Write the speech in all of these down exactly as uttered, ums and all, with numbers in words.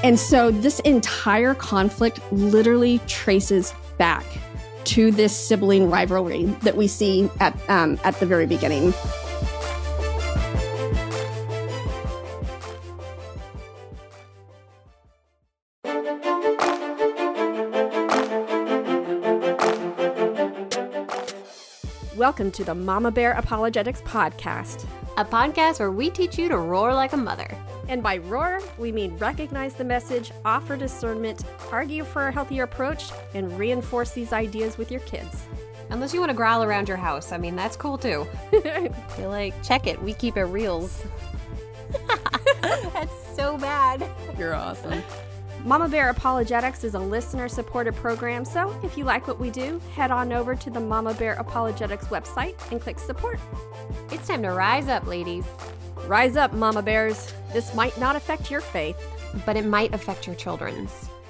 And so this entire conflict literally traces back to this sibling rivalry that we see at um, at the very beginning. Welcome to the Mama Bear Apologetics Podcast, a podcast where we teach you to roar like a mother. And by roar, we mean recognize the message, offer discernment, argue for a healthier approach, and reinforce these ideas with your kids. Unless you want to growl around your house. I mean, that's cool too. You're like, check it. We keep it reals. That's so bad. You're awesome. Mama Bear Apologetics is a listener-supported program, so if you like what we do, head on over to the Mama Bear Apologetics website and click support. It's time to rise up, ladies. Rise up, Mama Bears. This might not affect your faith, but it might affect your children's.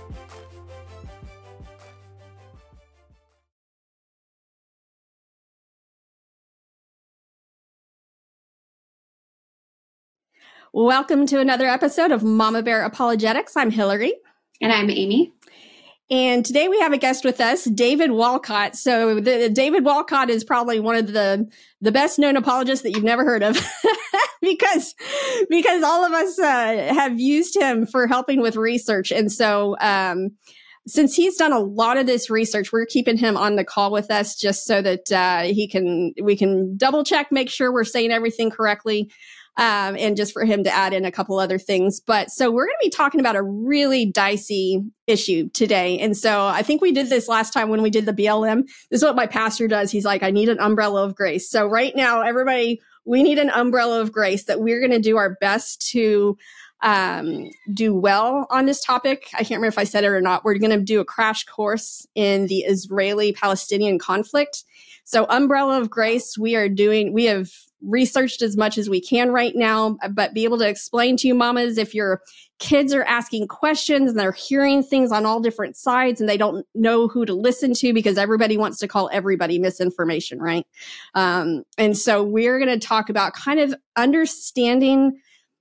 Welcome to another episode of Mama Bear Apologetics. I'm Hillary. And I'm Amy. And today we have a guest with us, David Wolcott. So the, David Wolcott is probably one of the, the best known apologists that you've never heard of because, because all of us uh, have used him for helping with research. And so um, since he's done a lot of this research, we're keeping him on the call with us just so that uh, he can we can double check, make sure we're saying everything correctly. Um, and just for him to add in a couple other things. But so we're going to be talking about a really dicey issue today. And so I think we did this last time when we did the B L M. This is what my pastor does. He's like, I need an umbrella of grace. So right now, everybody, we need an umbrella of grace that we're going to do our best to um, do well on this topic. I can't remember if I said it or not. We're going to do a crash course in the Israeli-Palestinian conflict. So umbrella of grace, we are doing, we have researched as much as we can right now, but be able to explain to you mamas, if your kids are asking questions and they're hearing things on all different sides and they don't know who to listen to because everybody wants to call everybody misinformation, right? Um, and so we're going to talk about kind of understanding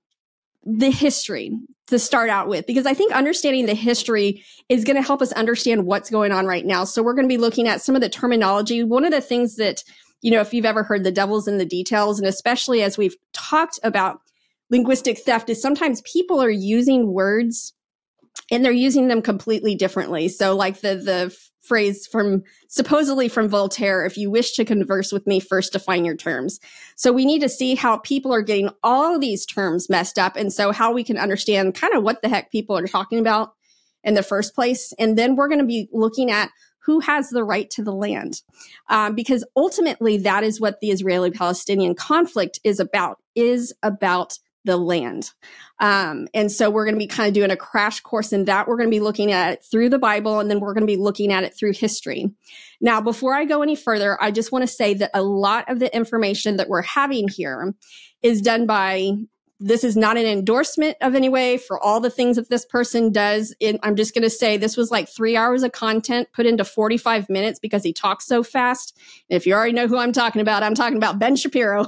the history to start out with, because I think understanding the history is going to help us understand what's going on right now. So we're going to be looking at some of the terminology. One of the things that, you know, if you've ever heard the devil's in the details, and especially as we've talked about linguistic theft, is sometimes people are using words and they're using them completely differently. So like the the phrase from supposedly from Voltaire, if you wish to converse with me, first define your terms. So we need to see how people are getting all these terms messed up. And so how we can understand kind of what the heck people are talking about in the first place. And then we're going to be looking at who has the right to the land? Um, because ultimately that is what the Israeli-Palestinian conflict is about, is about the land. Um, and so we're going to be kind of doing a crash course in that. We're going to be looking at it through the Bible, and then we're going to be looking at it through history. Now, before I go any further, I just want to say that a lot of the information that we're having here is done by, this is not an endorsement of any way for all the things that this person does. It, I'm just going to say this was like three hours of content put into forty-five minutes because he talks so fast. And if you already know who I'm talking about, I'm talking about Ben Shapiro.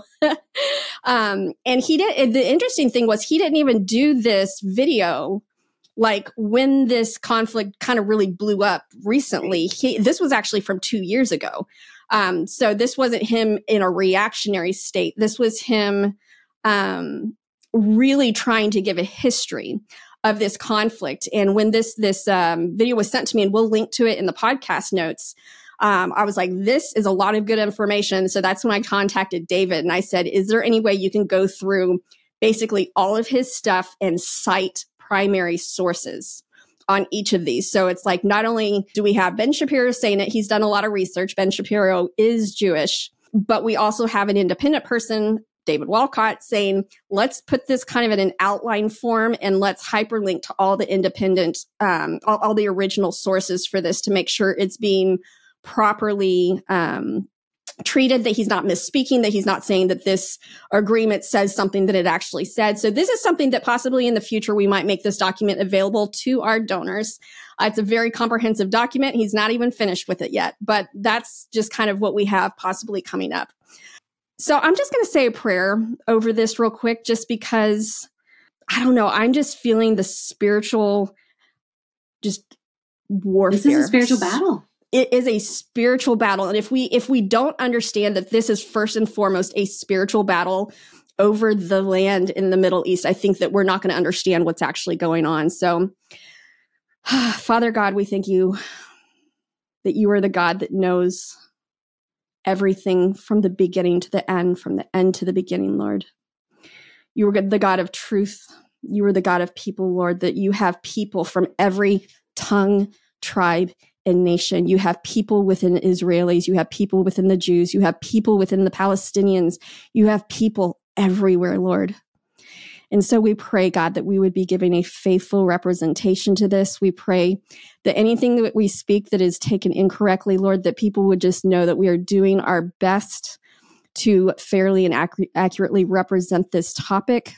um, and he did, the interesting thing was he didn't even do this video like when this conflict kind of really blew up recently. He, this was actually from two years ago. Um, so this wasn't him in a reactionary state. This was him, um, really trying to give a history of this conflict. And when this this um, video was sent to me, and we'll link to it in the podcast notes, um, I was like, this is a lot of good information. So that's when I contacted David and I said, is there any way you can go through basically all of his stuff and cite primary sources on each of these? So it's like, not only do we have Ben Shapiro saying that he's done a lot of research, Ben Shapiro is Jewish, but we also have an independent person, David Wolcott, saying, let's put this kind of in an outline form and let's hyperlink to all the independent, um, all, all the original sources for this to make sure it's being properly um, treated, that he's not misspeaking, that he's not saying that this agreement says something that it actually said. So this is something that possibly in the future we might make this document available to our donors. Uh, it's a very comprehensive document. He's not even finished with it yet, but that's just kind of what we have possibly coming up. So I'm just going to say a prayer over this real quick, just because I don't know. I'm just feeling the spiritual, just warfare. This is a spiritual battle. It is a spiritual battle. And if we if we don't understand that this is first and foremost a spiritual battle over the land in the Middle East, I think that we're not going to understand what's actually going on. So, Father God, we thank you that you are the God that knows everything from the beginning to the end, from the end to the beginning, Lord. You are the God of truth. You are the God of people, Lord, that you have people from every tongue, tribe, and nation. You have people within Israelis. You have people within the Jews. You have people within the Palestinians. You have people everywhere, Lord. And so we pray, God, that we would be giving a faithful representation to this. We pray that anything that we speak that is taken incorrectly, Lord, that people would just know that we are doing our best to fairly and ac- accurately represent this topic.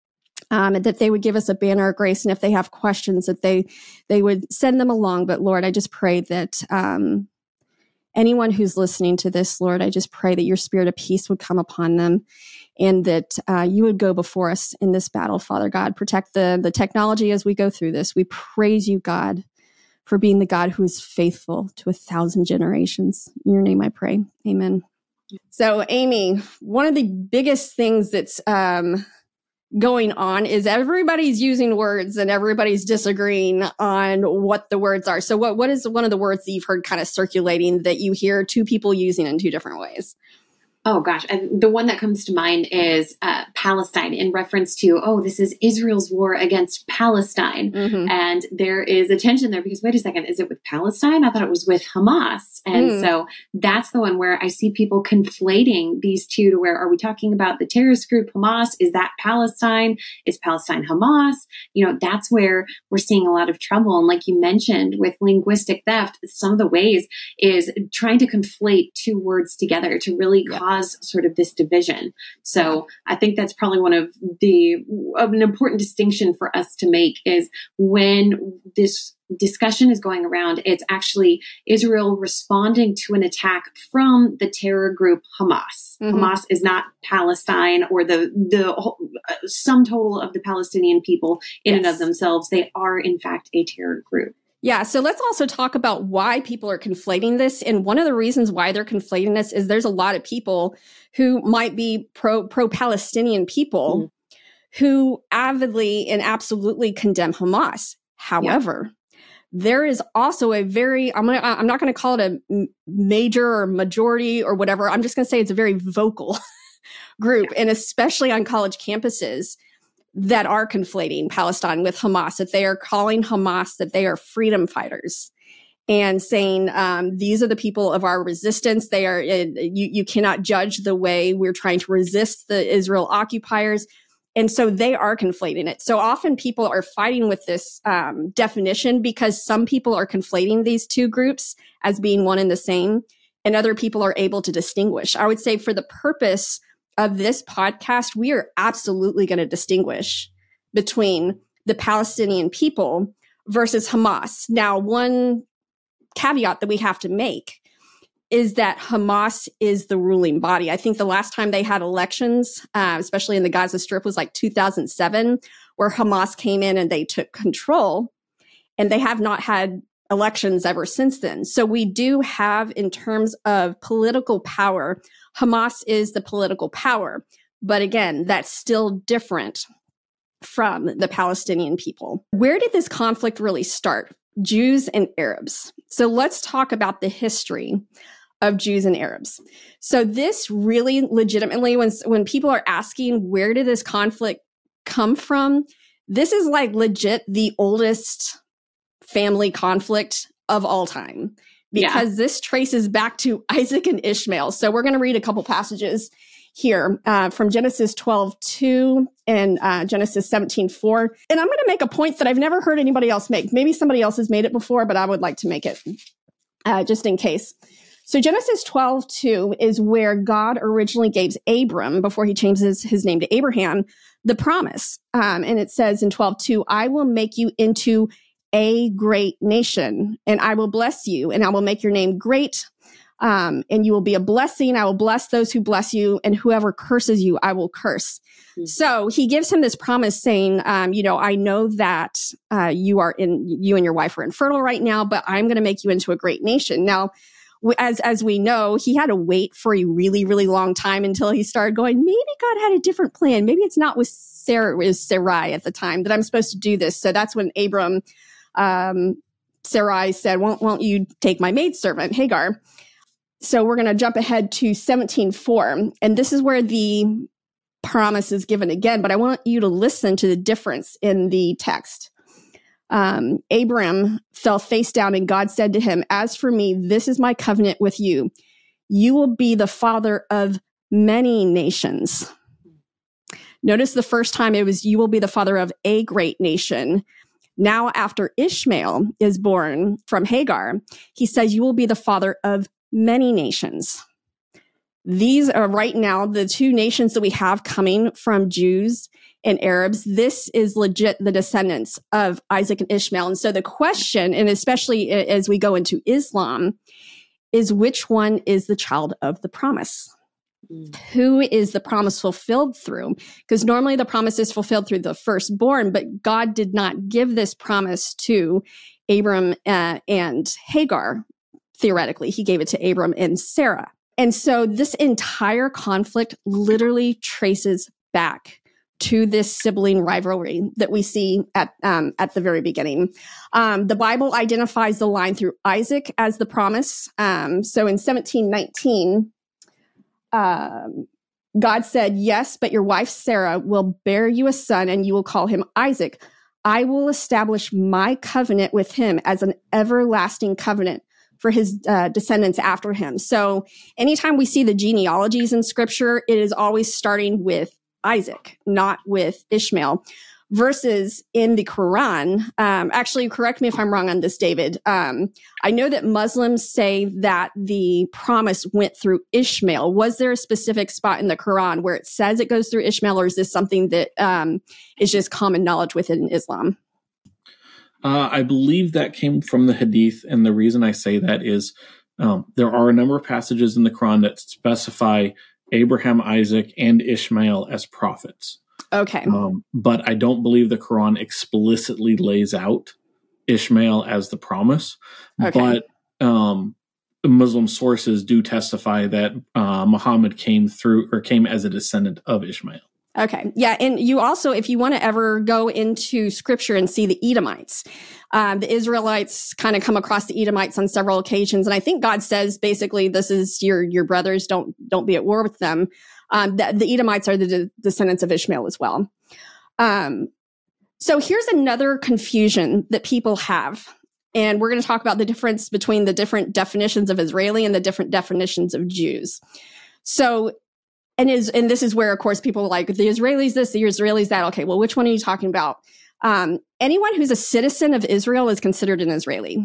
Um, and that they would give us a banner of grace. And if they have questions, that they they would send them along. But Lord, I just pray that um, anyone who's listening to this, Lord, I just pray that your spirit of peace would come upon them and that uh, you would go before us in this battle, Father God. Protect the, the technology as we go through this. We praise you, God, for being the God who is faithful to a thousand generations. In your name I pray. Amen. So, Amy, one of the biggest things that's um, going on is everybody's using words and everybody's disagreeing on what the words are. So what, what is one of the words that you've heard kind of circulating that you hear two people using in two different ways? Oh, gosh. And the one that comes to mind is uh, Palestine in reference to, oh, this is Israel's war against Palestine. Mm-hmm. And there is a tension there because, wait a second, is it with Palestine? I thought it was with Hamas. And mm. so that's the one where I see people conflating these two to where, are we talking about the terrorist group Hamas? Is that Palestine? Is Palestine Hamas? You know, that's where we're seeing a lot of trouble. And like you mentioned with linguistic theft, some of the ways is trying to conflate two words together to really yeah. cause sort of this division. So I think that's probably one of the, an important distinction for us to make is when this discussion is going around, it's actually Israel responding to an attack from the terror group Hamas. Mm-hmm. Hamas is not Palestine or the, the uh, sum total of the Palestinian people in yes. and of themselves. They are in fact a terror group. Yeah, so let's also talk about why people are conflating this. And one of the reasons why they're conflating this is there's a lot of people who might be pro, pro-Palestinian people mm. who avidly and absolutely condemn Hamas. However, yeah. there is also a very, I'm gonna, I'm not going to call it a major or majority or whatever. I'm just going to say it's a very vocal group, yeah. and especially on college campuses, that are conflating Palestine with Hamas, that they are calling Hamas, that they are freedom fighters and saying, um, these are the people of our resistance. They are, uh, you, you cannot judge the way we're trying to resist the Israel occupiers. And so they are conflating it. So often people are fighting with this um, definition because some people are conflating these two groups as being one and the same, and other people are able to distinguish. I would say for the purpose of this podcast, we are absolutely going to distinguish between the Palestinian people versus Hamas. Now, one caveat that we have to make is that Hamas is the ruling body. I think the last time they had elections, uh, especially in the Gaza Strip, was like two thousand seven, where Hamas came in and they took control, and they have not had elections ever since then. So we do have, in terms of political power, Hamas is the political power. But again, that's still different from the Palestinian people. Where did this conflict really start? Jews and Arabs. So let's talk about the history of Jews and Arabs. So this really legitimately, when, when people are asking, where did this conflict come from? This is like legit the oldest family conflict of all time, because yeah. this traces back to Isaac and Ishmael. So we're going to read a couple passages here uh, from Genesis twelve two and uh, Genesis seventeen four. And I'm going to make a point that I've never heard anybody else make. Maybe somebody else has made it before, but I would like to make it uh, just in case. So Genesis twelve two is where God originally gave Abram, before he changes his name to Abraham, the promise. Um, and it says in twelve two, I will make you into a great nation, and I will bless you, and I will make your name great. Um, and you will be a blessing. I will bless those who bless you, and whoever curses you, I will curse. Mm-hmm. So he gives him this promise saying, um, you know, I know that uh, you are in, you and your wife are infertile right now, but I'm going to make you into a great nation. Now, as as we know, he had to wait for a really, really long time until he started going, maybe God had a different plan. Maybe it's not with Sarah, with Sarai at the time that I'm supposed to do this. So that's when Abram, um, Sarai said, won't, won't you take my maidservant, Hagar? So we're going to jump ahead to seventeen four, and this is where the promise is given again, but I want you to listen to the difference in the text. Um, Abram fell face down, and God said to him, as for me, this is my covenant with you. You will be the father of many nations. Notice the first time it was, you will be the father of a great nation. Now, after Ishmael is born from Hagar, he says, you will be the father of many nations. These are right now the two nations that we have coming from Jews and Arabs. This is legit the descendants of Isaac and Ishmael. And so the question, and especially as we go into Islam, is which one is the child of the promise? Mm. Who is the promise fulfilled through? Because normally the promise is fulfilled through the firstborn, but God did not give this promise to Abram uh, and Hagar. Theoretically, he gave it to Abram and Sarah. And so this entire conflict literally traces back to this sibling rivalry that we see at um, at the very beginning. Um, the Bible identifies the line through Isaac as the promise. Um, so in seventeen nineteen, um, God said, yes, but your wife Sarah will bear you a son, and you will call him Isaac. I will establish my covenant with him as an everlasting covenant for his uh, descendants after him. So anytime we see the genealogies in scripture, it is always starting with Isaac, not with Ishmael. Versus in the Quran, um, actually, correct me if I'm wrong on this, David. Um, I know that Muslims say that the promise went through Ishmael. Was there a specific spot in the Quran where it says it goes through Ishmael, or is this something that um, is just common knowledge within Islam? Uh, I believe that came from the Hadith, and the reason I say that is um, there are a number of passages in the Quran that specify Abraham, Isaac, and Ishmael as prophets. Okay. Um, but I don't believe the Quran explicitly lays out Ishmael as the promise. Okay. But um, Muslim sources do testify that uh, Muhammad came through or came as a descendant of Ishmael. Okay. Yeah. And you also, if you want to ever go into scripture and see the Edomites, um, the Israelites kind of come across the Edomites on several occasions. And I think God says, basically, this is your, your brothers, don't, don't be at war with them. Um, the, the Edomites are the de- descendants of Ishmael as well. Um, so here's another confusion that people have. And we're going to talk about the difference between the different definitions of Israeli and the different definitions of Jews. So And is and this is where, of course, people are like, the Israelis this, the Israelis that. Okay, well, which one are you talking about? Um, anyone who's a citizen of Israel is considered an Israeli.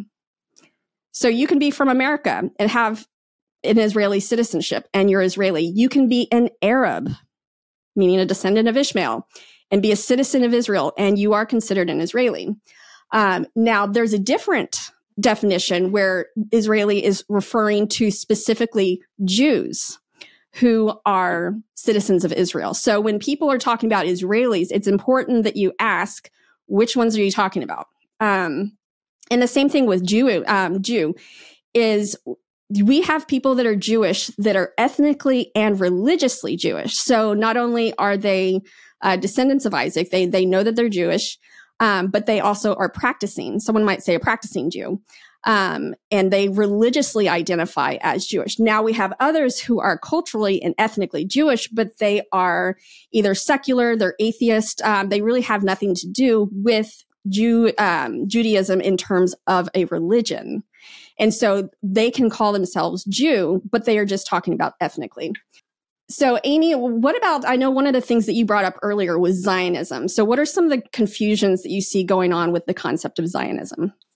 So you can be from America and have an Israeli citizenship, and you're Israeli. You can be an Arab, meaning a descendant of Ishmael, and be a citizen of Israel, and you are considered an Israeli. Um, now, there's a different definition where Israeli is referring to specifically Jews who are citizens of Israel. So when people are talking about Israelis, it's important that you ask, which ones are you talking about? Um, and the same thing with Jew, um, Jew is we have people that are Jewish that are ethnically and religiously Jewish. So not only are they uh, descendants of Isaac, they, they know that they're Jewish, um, but they also are practicing. Someone might say a practicing Jew. Um, and they religiously identify as Jewish. Now we have others who are culturally and ethnically Jewish, but they are either secular, they're atheist. Um, they really have nothing to do with Jew, um, Judaism in terms of a religion. And so they can call themselves Jew, but they are just talking about ethnically. So Amy, what about, I know one of the things that you brought up earlier was Zionism. So what are some of the confusions that you see going on with the concept of Zionism?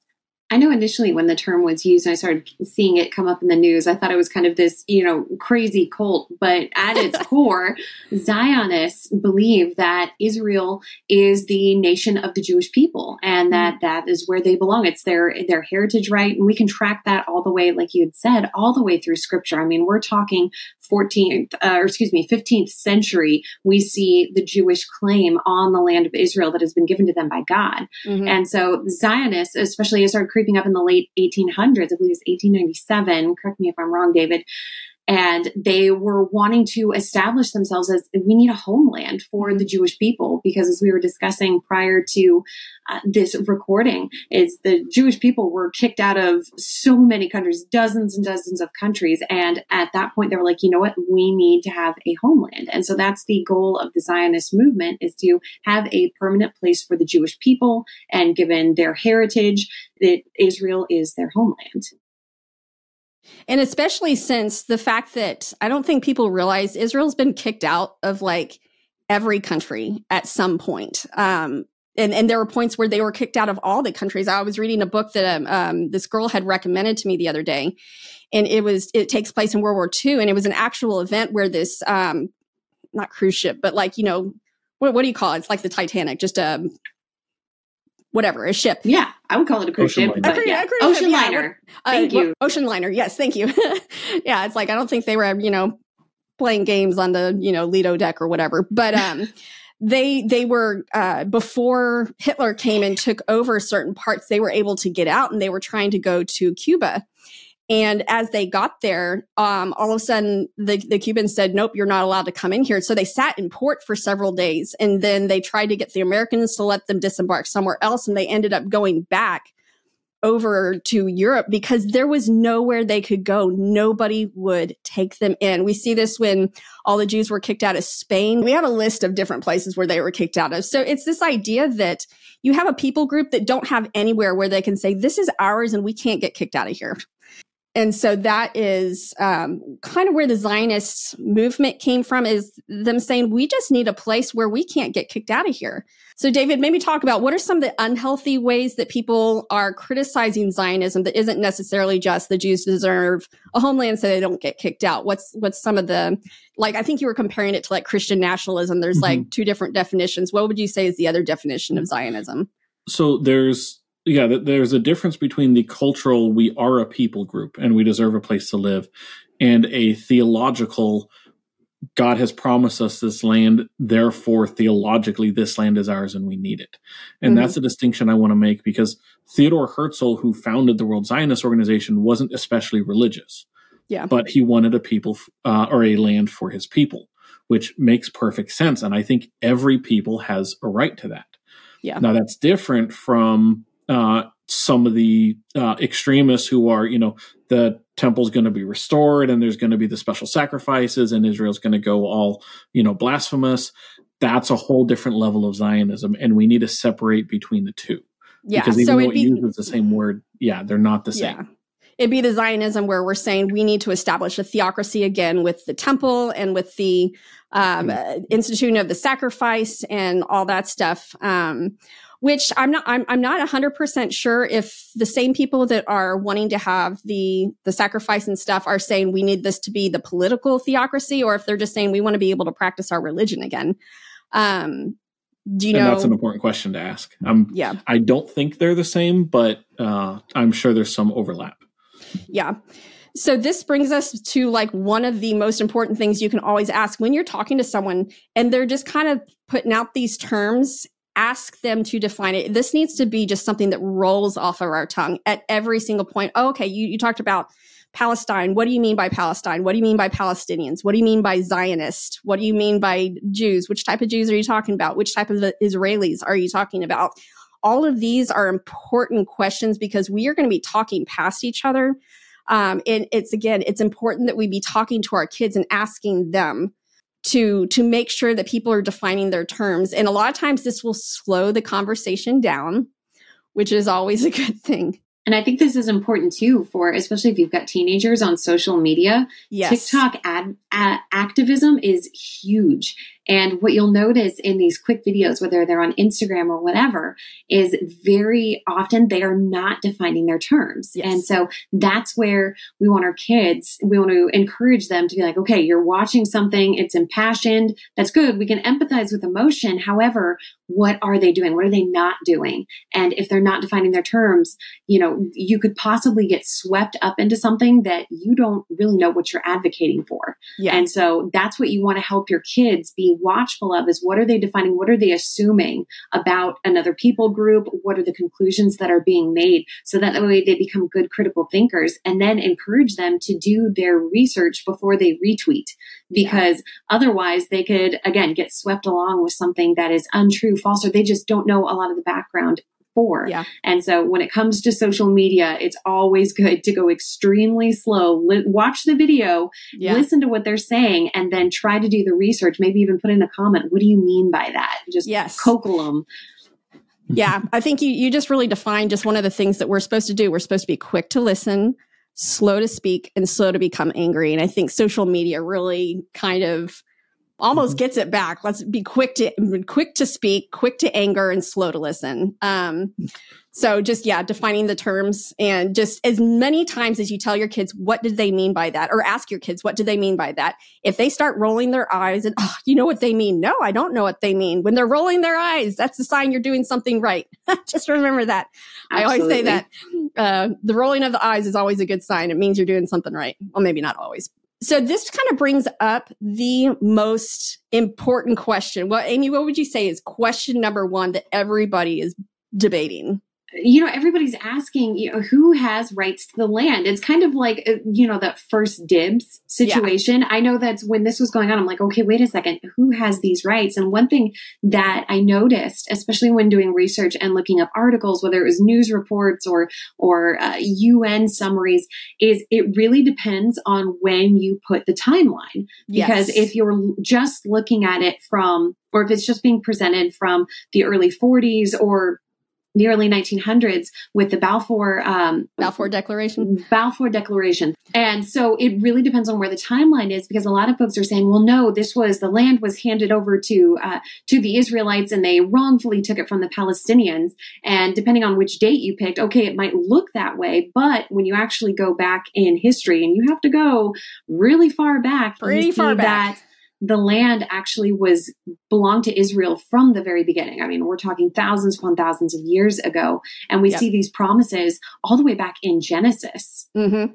I know initially when the term was used and I started seeing it come up in the news, I thought it was kind of this, you know, crazy cult. But at its core, Zionists believe that Israel is the nation of the Jewish people and that that is where they belong. It's their their heritage, right? And we can track that all the way, like you had said, all the way through Scripture. I mean, we're talking fourteenth, uh, or excuse me, fifteenth century. We see the Jewish claim on the land of Israel that has been given to them by God. Mm-hmm. And so Zionists, especially as started creeping up in the late eighteen hundreds, I believe it's eighteen ninety-seven, correct me if I'm wrong, David, and they were wanting to establish themselves as we need a homeland for the Jewish people, because as we were discussing prior to uh, this recording, is the Jewish people were kicked out of so many countries, dozens and dozens of countries. And at that point, they were like, you know what, we need to have a homeland. And so that's the goal of the Zionist movement, is to have a permanent place for the Jewish people. And given their heritage, that Israel is their homeland. And especially since the fact that I don't think people realize Israel's been kicked out of like every country at some point. Um, and, and there were points where they were kicked out of all the countries. I was reading a book that um, um, this girl had recommended to me the other day, and it was it takes place in World War Two, and it was an actual event where this um, not cruise ship, but like, you know, what, what do you call it? It's like the Titanic, just a whatever, a ship. Yeah, I would call it a cruise Ocean ship. liner. But yeah. A cruise Ocean ship, yeah. liner. Uh, Thank you. Ocean liner. Yes, thank you. Yeah, it's like I don't think they were, you know, playing games on the, you know, Lido deck or whatever. But um, they they were uh, before Hitler came and took over certain parts, they were able to get out, and they were trying to go to Cuba. And as they got there, um, all of a sudden, the, the Cubans said, nope, you're not allowed to come in here. So they sat in port for several days. And then they tried to get the Americans to let them disembark somewhere else. And they ended up going back over to Europe because there was nowhere they could go. Nobody would take them in. We see this when all the Jews were kicked out of Spain. We have a list of different places where they were kicked out of. So it's this idea that you have a people group that don't have anywhere where they can say, this is ours and we can't get kicked out of here. And so that is um, kind of where the Zionist movement came from, is them saying, we just need a place where we can't get kicked out of here. So David, maybe talk about what are some of the unhealthy ways that people are criticizing Zionism that isn't necessarily just the Jews deserve a homeland so they don't get kicked out. What's what's some of the, like, I think you were comparing it to like Christian nationalism. There's mm-hmm. like two different definitions. What would you say is the other definition of Zionism? So there's Yeah, there's a difference between the cultural, we are a people group and we deserve a place to live, and a theological, God has promised us this land, therefore theologically this land is ours and we need it. And mm-hmm. that's a distinction I want to make, because Theodor Herzl, who founded the World Zionist Organization, wasn't especially religious. Yeah. But he wanted a people uh, or a land for his people, which makes perfect sense. And I think every people has a right to that. Yeah. Now that's different from Uh, some of the uh, extremists who are, you know, the temple's going to be restored and there's going to be the special sacrifices and Israel's going to go all, you know, blasphemous. That's a whole different level of Zionism, and we need to separate between the two. Yeah, because even so though it be, uses the same word, yeah, they're not the same. Yeah. It'd be the Zionism where we're saying we need to establish a theocracy again with the temple and with the um, mm-hmm. institution of the sacrifice and all that stuff. Um, Which I'm not, I'm, I'm not one hundred percent sure if the same people that are wanting to have the the sacrifice and stuff are saying we need this to be the political theocracy, or if they're just saying we want to be able to practice our religion again. Um, do you and know? That's an important question to ask. Um, yeah, I don't think they're the same, but uh, I'm sure there's some overlap. Yeah. So this brings us to like one of the most important things you can always ask when you're talking to someone and they're just kind of putting out these terms. Ask them to define it. This needs to be just something that rolls off of our tongue at every single point. Oh, okay, you, you talked about Palestine. What do you mean by Palestine? What do you mean by Palestinians? What do you mean by Zionist? What do you mean by Jews? Which type of Jews are you talking about? Which type of Israelis are you talking about? All of these are important questions because we are going to be talking past each other. Um, and it's, again, it's important that we be talking to our kids and asking them to to make sure that people are defining their terms. And a lot of times this will slow the conversation down, which is always a good thing. And I think this is important too, for especially if you've got teenagers on social media. Yes. TikTok ad, ad, activism is huge. And what you'll notice in these quick videos, whether they're on Instagram or whatever, is very often they are not defining their terms. Yes. And so that's where we want our kids, we want to encourage them to be like, okay, you're watching something, it's impassioned, that's good. We can empathize with emotion. However, what are they doing? What are they not doing? And if they're not defining their terms, you know, you could possibly get swept up into something that you don't really know what you're advocating for. Yeah. And so that's what you want to help your kids be watchful of, is what are they defining? What are they assuming about another people group? What are the conclusions that are being made? So that way they become good critical thinkers, and then encourage them to do their research before they retweet, because yeah. otherwise they could, again, get swept along with something that is untrue, false, or they just don't know a lot of the background for. Yeah. And so when it comes to social media, it's always good to go extremely slow, li- watch the video, yeah. listen to what they're saying, and then try to do the research, maybe even put in a comment. What do you mean by that? Just yes. cockle them. Yeah, I think you, you just really defined just one of the things that we're supposed to do. We're supposed to be quick to listen, slow to speak, and slow to become angry. And I think social media really kind of almost mm-hmm. gets it back. Let's be quick to quick to speak, quick to anger, and slow to listen. Um, so just, yeah, defining the terms, and just as many times as you tell your kids, what did they mean by that? Or ask your kids, what do they mean by that? If they start rolling their eyes and, oh, you know what they mean? No, I don't know what they mean. When they're rolling their eyes, that's a sign you're doing something right. Just remember that. Absolutely. I always say that uh, the rolling of the eyes is always a good sign. It means you're doing something right. Well, maybe not always. So this kind of brings up the most important question. Well, Amy, what would you say is question number one that everybody is debating? You know, everybody's asking, you know, who has rights to the land? It's kind of like, you know, that first dibs situation. Yeah. I know that when this was going on, I'm like, okay, wait a second, who has these rights? And one thing that I noticed, especially when doing research and looking up articles, whether it was news reports or, or uh, U N summaries, is it really depends on when you put the timeline. Because yes. if you're just looking at it from, or if it's just being presented from the early forties or the early nineteen hundreds with the Balfour um, Balfour Declaration. Balfour Declaration. And so it really depends on where the timeline is, because a lot of folks are saying, well, no, this was, the land was handed over to uh, to the Israelites and they wrongfully took it from the Palestinians. And depending on which date you picked, okay, it might look that way. But when you actually go back in history, and you have to go really far back, Pretty you see far back. that the land actually was belonged to Israel from the very beginning. I mean, we're talking thousands upon thousands of years ago. And we yep. see these promises all the way back in Genesis. Mm-hmm.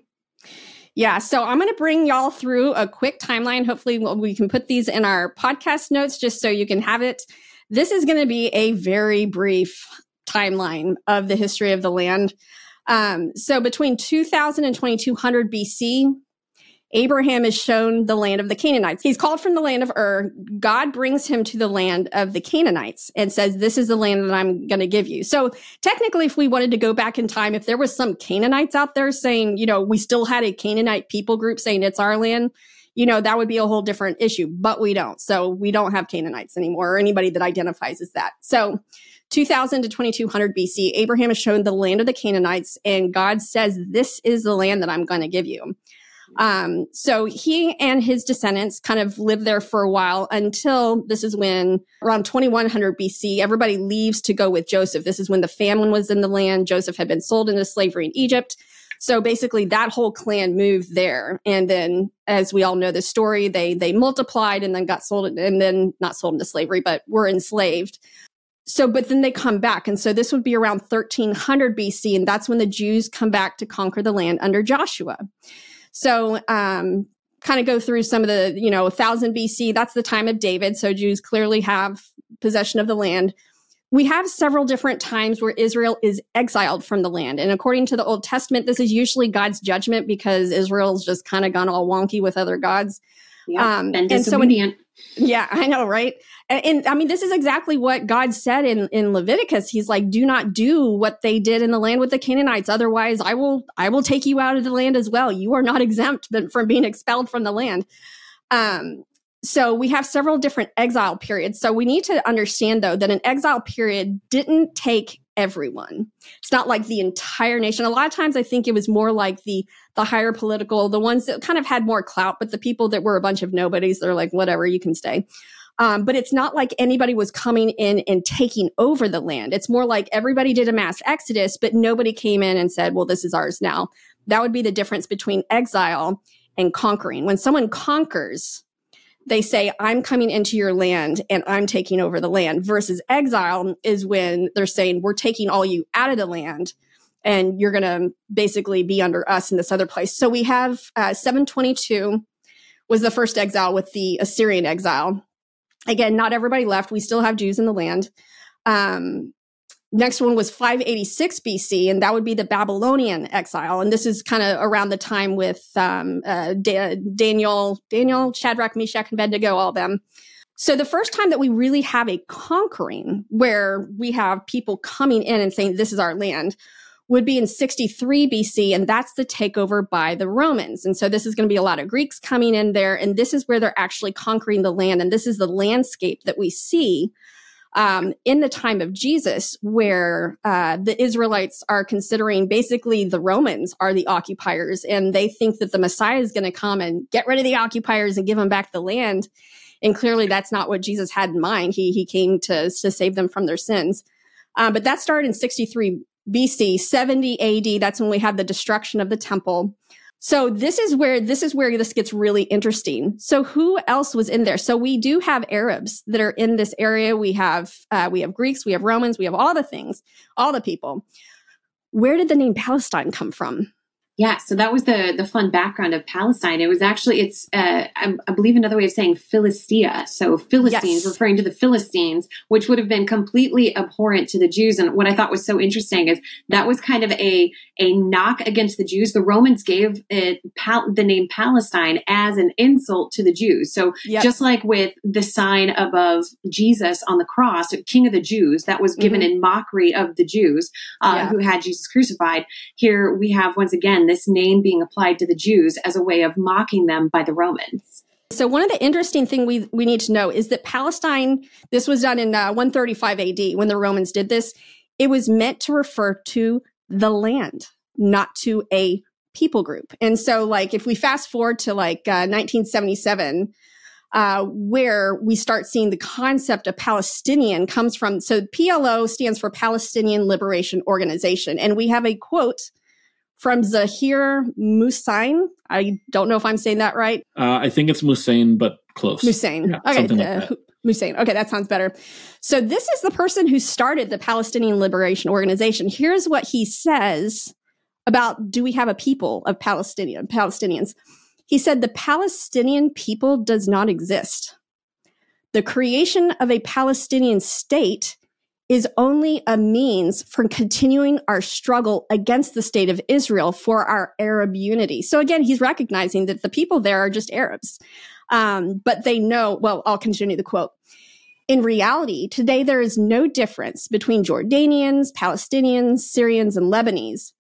Yeah. So I'm going to bring y'all through a quick timeline. Hopefully we can put these in our podcast notes just so you can have it. This is going to be a very brief timeline of the history of the land. Um, so between two thousand and twenty-two hundred B C, Abraham is shown the land of the Canaanites. He's called from the land of Ur. God brings him to the land of the Canaanites and says, this is the land that I'm going to give you. So technically, if we wanted to go back in time, if there was some Canaanites out there saying, you know, we still had a Canaanite people group saying it's our land, you know, that would be a whole different issue, but we don't. So we don't have Canaanites anymore, or anybody that identifies as that. So two thousand to twenty-two hundred B C, Abraham is shown the land of the Canaanites, and God says, this is the land that I'm going to give you. Um, so he and his descendants kind of lived there for a while until this is when around twenty-one hundred B C, everybody leaves to go with Joseph. This is when the famine was in the land. Joseph had been sold into slavery in Egypt. So basically that whole clan moved there. And then, as we all know the story, they, they multiplied and then got sold, and then not sold into slavery, but were enslaved. So, but then they come back. And so this would be around thirteen hundred B C. And that's when the Jews come back to conquer the land under Joshua. So, um, kind of go through some of the, you know, one thousand B C, that's the time of David. So Jews clearly have possession of the land. We have several different times where Israel is exiled from the land. And according to the Old Testament, this is usually God's judgment because Israel's just kind of gone all wonky with other gods. Yeah, um, and disobedient. And so when, yeah, I know, right? And, and I mean, this is exactly what God said in, in Leviticus. He's like, do not do what they did in the land with the Canaanites. Otherwise, I will, I will take you out of the land as well. You are not exempt from being expelled from the land. Um, so we have several different exile periods. So we need to understand, though, that an exile period didn't take everyone. It's not like the entire nation. A lot of times I think it was more like the the higher political, the ones that kind of had more clout, but the people that were a bunch of nobodies, they're like, whatever, you can stay. Um, but it's not like anybody was coming in and taking over the land. It's more like everybody did a mass exodus, but nobody came in and said, well, this is ours now. That would be the difference between exile and conquering. When someone conquers, they say, I'm coming into your land and I'm taking over the land, versus exile is when they're saying, we're taking all you out of the land and you're going to basically be under us in this other place. So we have uh, seven twenty-two was the first exile with the Assyrian exile. Again, not everybody left. We still have Jews in the land. Um, next one was five eighty-six B C, and that would be the Babylonian exile. And this is kind of around the time with um, uh, da- Daniel, Daniel, Shadrach, Meshach, and Abednego, all of them. So the first time that we really have a conquering, where we have people coming in and saying, this is our land, would be in sixty-three B C, and that's the takeover by the Romans. And so this is going to be a lot of Greeks coming in there, and this is where they're actually conquering the land. And this is the landscape that we see um, in the time of Jesus, where uh, the Israelites are considering basically the Romans are the occupiers, and they think that the Messiah is going to come and get rid of the occupiers and give them back the land. And clearly that's not what Jesus had in mind. He, he came to, to save them from their sins. Um, but that started in sixty-three B C, seventy A D, that's when we had the destruction of the temple. So this is where this is where this gets really interesting. So who else was in there? So we do have Arabs that are in this area. We have uh, we have Greeks, we have Romans, we have all the things, all the people. Where did the name Palestine come from? Yeah, so that was the the fun background of Palestine. It was actually, it's, uh, I, I believe another way of saying Philistia. So Philistines, yes. referring to the Philistines, which would have been completely abhorrent to the Jews. And what I thought was so interesting is that was kind of a a knock against the Jews. The Romans gave it pal- the name Palestine as an insult to the Jews. So yep. just like with the sign above Jesus on the cross, King of the Jews, that was given mm-hmm. in mockery of the Jews uh, yeah. who had Jesus crucified. Here we have, once again, this name being applied to the Jews as a way of mocking them by the Romans. So one of the interesting things we, we need to know is that Palestine, this was done in uh, one thirty-five A D when the Romans did this. It was meant to refer to the land, not to a people group. And so like if we fast forward to like uh, nineteen seventy-seven, uh, where we start seeing the concept of Palestinian comes from. So P L O stands for Palestinian Liberation Organization. And we have a quote from Zahir Musain. I don't know if I'm saying that right. Uh, I think it's Musain, but close. Musain. Yeah, okay. Something The, like that. Musain. Okay, that sounds better. So this is the person who started the Palestinian Liberation Organization. Here's what he says about, do we have a people of Palestinian Palestinians? He said, the Palestinian people does not exist. The creation of a Palestinian state is only a means for continuing our struggle against the state of Israel for our Arab unity. So again, he's recognizing that the people there are just Arabs. Um, but they know, well, I'll continue the quote. In reality, today there is no difference between Jordanians, Palestinians, Syrians, and Lebanese.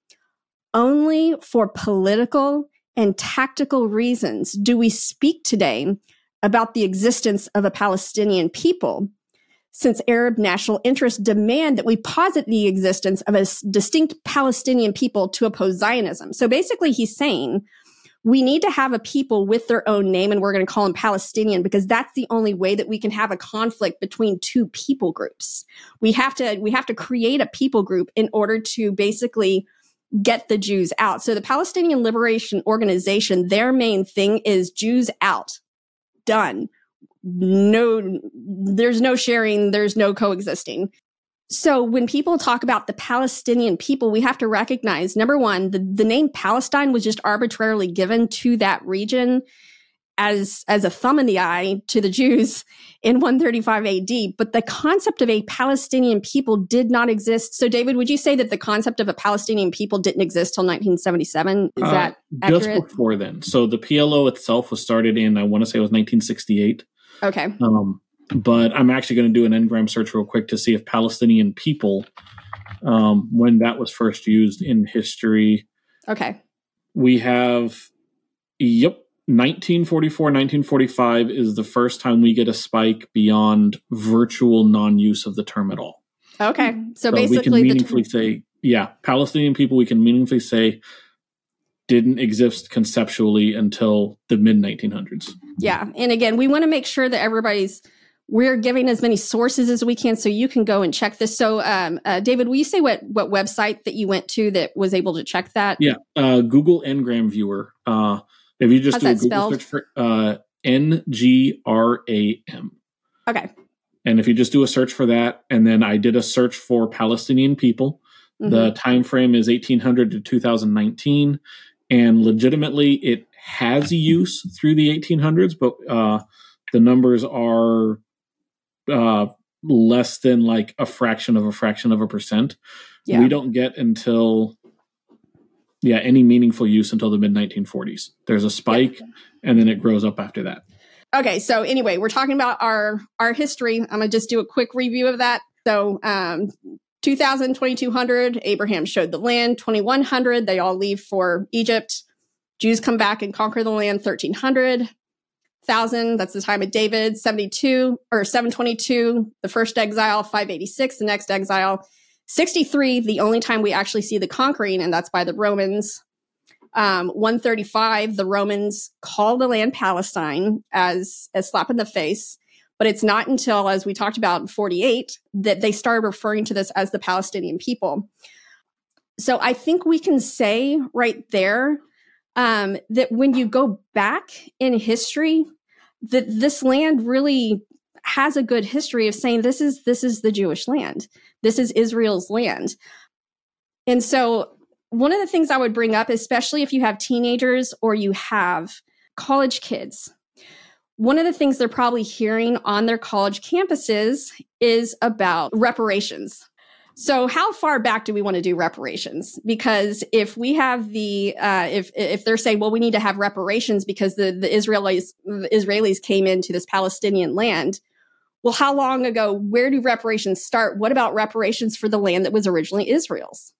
Only for political and tactical reasons do we speak today about the existence of a Palestinian people, since Arab national interests demand that we posit the existence of a distinct Palestinian people to oppose Zionism. So basically he's saying we need to have a people with their own name, and we're going to call them Palestinian because that's the only way that we can have a conflict between two people groups. We have to, we have to create a people group in order to basically get the Jews out. So the Palestinian Liberation Organization, their main thing is Jews out. Done. No, there's no sharing, there's no coexisting. So when people talk about the Palestinian people, we have to recognize, number one, the, the name Palestine was just arbitrarily given to that region as, as a thumb in the eye to the Jews in one thirty-five A D. But the concept of a Palestinian people did not exist. So David, would you say that the concept of a Palestinian people didn't exist till nineteen seventy-seven? Is uh, that accurate? Just before then. So the P L O itself was started in, I want to say it was nineteen sixty-eight. Okay. Um, but I'm actually going to do an Ngram search real quick to see if Palestinian people, um, when that was first used in history. Okay. We have, yep, nineteen forty-four, nineteen forty-five is the first time we get a spike beyond virtual non-use of the term at all. Okay. So, So basically, we can meaningfully the t- say, yeah, Palestinian people, we can meaningfully say didn't exist conceptually until the mid nineteen hundreds. Yeah. And again, we want to make sure that everybody's we're giving as many sources as we can so you can go and check this. So, um, uh, David, will you say what, what website that you went to that was able to check that? Yeah, uh, Google Ngram Viewer. Uh, if you just How's do a that Google spelled? search for uh, N G R A M. Okay. And if you just do a search for that, and then I did a search for Palestinian people, mm-hmm. the time frame is eighteen hundred to two thousand nineteen. And legitimately, it has use through the eighteen hundreds, but uh, the numbers are uh, less than like a fraction of a fraction of a percent. Yeah. We don't get until, yeah, any meaningful use until the mid nineteen forties. There's a spike, yeah. and then it grows up after that. Okay, so anyway, we're talking about our, our history. I'm going to just do a quick review of that. So um, two thousand, twenty-two hundred, Abraham showed the land. twenty-one hundred, they all leave for Egypt. Jews come back and conquer the land. thirteen hundred, one thousand, that's the time of David. seventy-two, or seven twenty-two, the first exile. five eighty-six, the next exile. sixty-three, the only time we actually see the conquering, and that's by the Romans. Um, one thirty-five, the Romans call the land Palestine as a slap in the face. But it's not until, as we talked about in forty-eight, that they started referring to this as the Palestinian people. So I think we can say right there um, that when you go back in history, that this land really has a good history of saying this is this is the Jewish land. This is Israel's land. And so one of the things I would bring up, especially if you have teenagers or you have college kids, one of the things they're probably hearing on their college campuses is about reparations. So how far back do we want to do reparations? Because if we have the, uh, if if they're saying, well, we need to have reparations because the, the Israelis the Israelis came into this Palestinian land, well, how long ago? Where do reparations start? What about reparations for the land that was originally Israel's?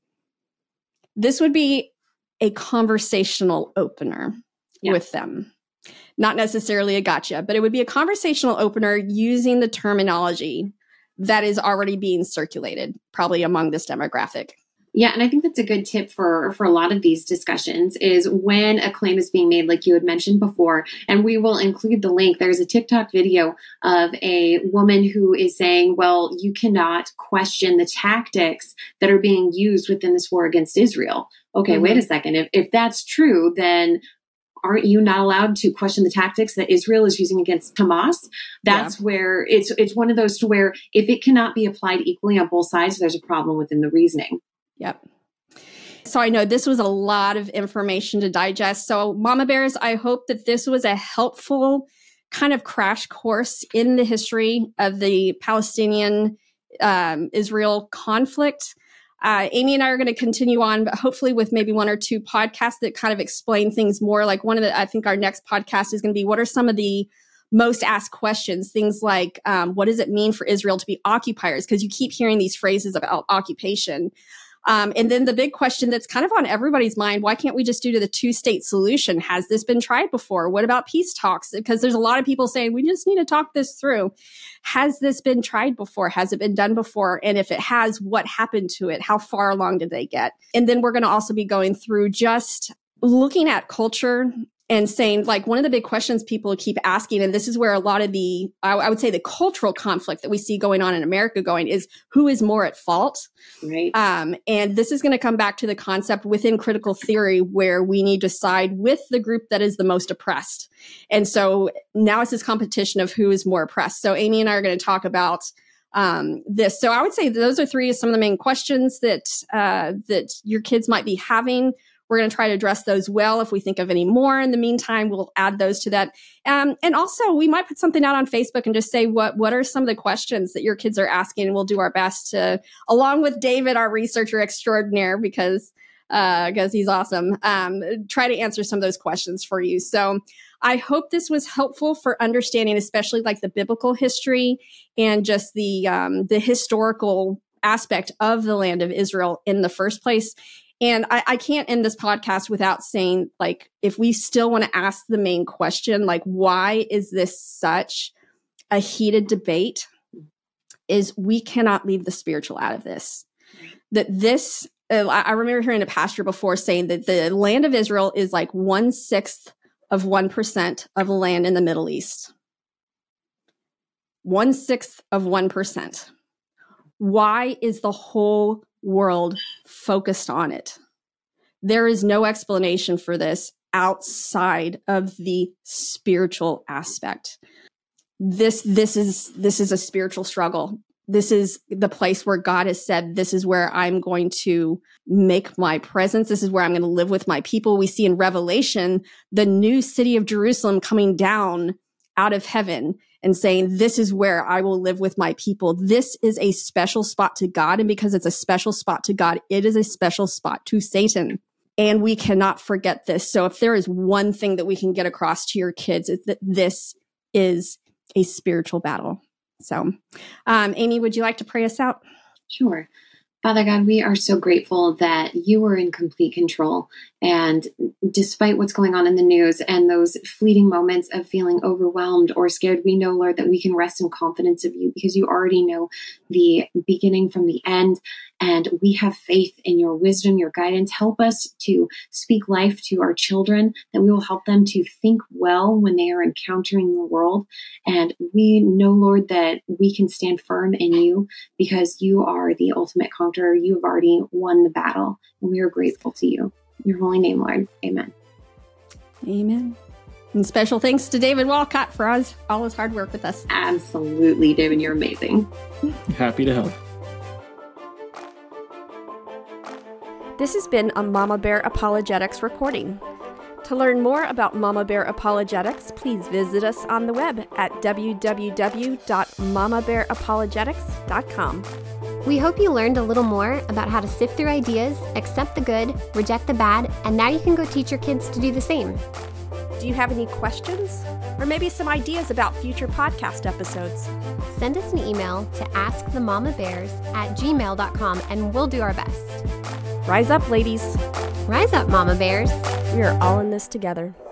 This would be a conversational opener yeah. with them. Not necessarily a gotcha, but it would be a conversational opener using the terminology that is already being circulated, probably among this demographic. Yeah, and I think that's a good tip for, for a lot of these discussions is when a claim is being made, like you had mentioned before, and we will include the link. There's a TikTok video of a woman who is saying, well, you cannot question the tactics that are being used within this war against Israel. Okay, mm-hmm. wait a second. If, if that's true, then aren't you not allowed to question the tactics that Israel is using against Hamas? That's yeah. where it's it's one of those to where if it cannot be applied equally on both sides, there's a problem within the reasoning. Yep. So I know this was a lot of information to digest. So Mama Bears, I hope that this was a helpful kind of crash course in the history of the Palestinian um, Israel conflict. Uh, Amy and I are going to continue on, but hopefully with maybe one or two podcasts that kind of explain things more. Like one of the, I think our next podcast is going to be, what are some of the most asked questions? Things like, um, what does it mean for Israel to be occupiers? Because you keep hearing these phrases about occupation. Um, and then the big question that's kind of on everybody's mind, why can't we just do to the two-state solution? Has this been tried before? What about peace talks? Because there's a lot of people saying, we just need to talk this through. Has this been tried before? Has it been done before? And if it has, what happened to it? How far along did they get? And then we're going to also be going through just looking at culture and saying, like, one of the big questions people keep asking, and this is where a lot of the, I, I would say the cultural conflict that we see going on in America going is, who is more at fault? Right. Um, and this is going to come back to the concept within critical theory where we need to side with the group that is the most oppressed. And so now it's this competition of who is more oppressed. So Amy and I are going to talk about um, this. So I would say those are three of some of the main questions that uh, that your kids might be having. We're going to try to address those well. If we think of any more in the meantime, we'll add those to that. Um, and also, we might put something out on Facebook and just say, what, what are some of the questions that your kids are asking? And we'll do our best to, along with David, our researcher extraordinaire, because uh, because he's awesome, um, try to answer some of those questions for you. So I hope this was helpful for understanding, especially like the biblical history and just the um, the historical aspect of the land of Israel in the first place. And I, I can't end this podcast without saying, like, if we still want to ask the main question, like, why is this such a heated debate, is we cannot leave the spiritual out of this. That this, uh, I remember hearing a pastor before saying that the land of Israel is like one-sixth of one percent of land in the Middle East. one-sixth of one percent. Why is the whole world focused on it? There is no explanation for this outside of the spiritual aspect. This, this is, this is a spiritual struggle. This is the place where God has said, this is where I'm going to make my presence. This is where I'm going to live with my people. We see in Revelation, the new city of Jerusalem coming down out of heaven and saying, this is where I will live with my people. This is a special spot to God. And because it's a special spot to God, it is a special spot to Satan. And we cannot forget this. So if there is one thing that we can get across to your kids, it's that this is a spiritual battle. So, um, Amy, would you like to pray us out? Sure. Father God, we are so grateful that you are in complete control. And despite what's going on in the news and those fleeting moments of feeling overwhelmed or scared, we know, Lord, that we can rest in confidence of you because you already know the beginning from the end. And we have faith in your wisdom, your guidance. Help us to speak life to our children, that we will help them to think well when they are encountering the world. And we know, Lord, that we can stand firm in you because you are the ultimate conqueror. You have already won the battle, and we are grateful to you. In your holy name, Lord. Amen. Amen. And special thanks to David Walcott for us, all his hard work with us. Absolutely, David. You're amazing. Happy to help. This has been a Mama Bear Apologetics recording. To learn more about Mama Bear Apologetics, please visit us on the web at w w w dot mama bear apologetics dot com. We hope you learned a little more about how to sift through ideas, accept the good, reject the bad, and now you can go teach your kids to do the same. Do you have any questions? Or maybe some ideas about future podcast episodes? Send us an email to askthemamabears at gmail dot com and we'll do our best. Rise up, ladies. Rise up, Mama Bears. We are all in this together.